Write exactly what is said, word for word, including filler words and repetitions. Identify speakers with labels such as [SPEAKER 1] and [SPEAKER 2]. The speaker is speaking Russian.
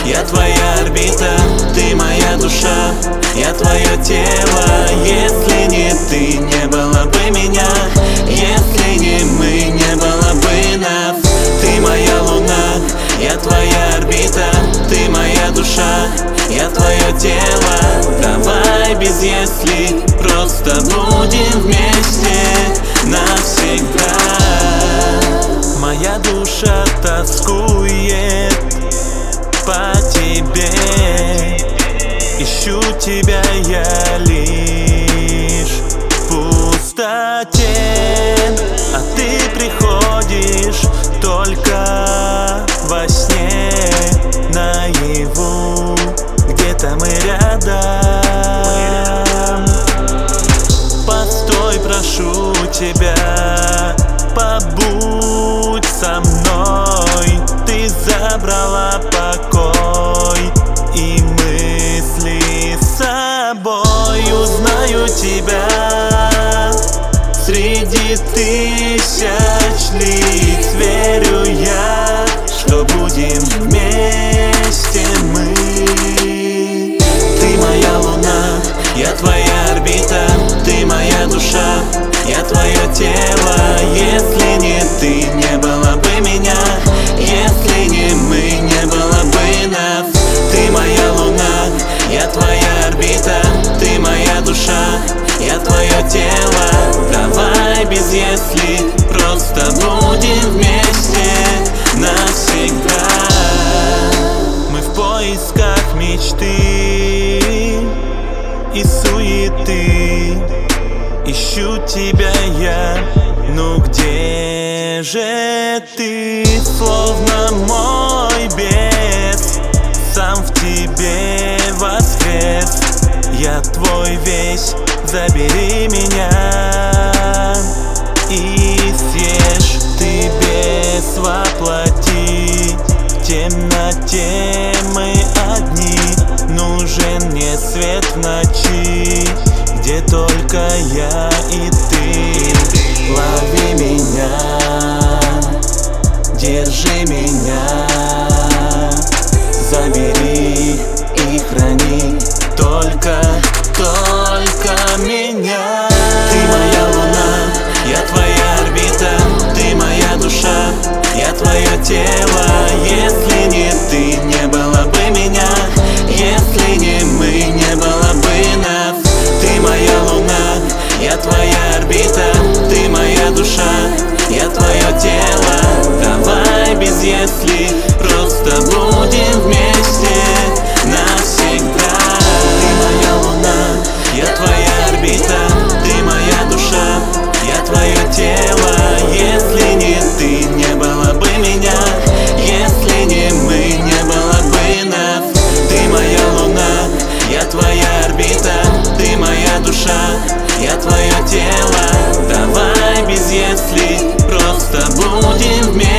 [SPEAKER 1] я твоя орбита, ты моя душа, я твое тело. Если не ты, не было бы меня, если не мы, не было бы нас. Ты моя луна, я твоя орбита, ты моя душа, я твое тело. Давай без если, просто будем вместе навсегда. Моя душа тоскует по тебе, ищу тебя я лишь в пустоте, а ты приходишь только во сне, наяву, где-то мы рядом. Постой, прошу тебя, побудь со мной. Ты забрала покой и мысли с собой. Узнаю тебя среди тысяч лиц. Верю я, что будем вместе мы. Ты моя луна, я твоя орбита, ты моя душа, я твое тело. Если не ты, не было бы меня, если не мы, не было бы нас. Ты моя луна, я твоя орбита, ты моя душа, я твое тело. Давай без если, просто будем вместе навсегда. Мы в поисках мечты и суеты, ищу тебя я, ну где же ты? Словно мой бес, сам в тебе воскрес. Я твой весь, забери меня и съешь. Ты бес воплоти, в темноте мы одни. Нужен мне свет в ночи, где только я и ты. Лови меня, держи меня, забери и храни только, только меня. Ты моя луна, я твоя орбита, ты моя душа, я твое тело. Если не ты, не было бы меня, если не мы, не было бы нас. Ты моя луна, я твоя орбита, ты моя душа, я твое тело. Давай без если, просто будем вместе навсегда. Ты моя луна, я твоя орбита, ты моя душа, я твое тело. Если не ты, не было бы меня, если не мы, не было бы нас. Ты моя луна, я твоя орбита, ты моя душа, я твое тело. Давай без если, просто будем вместе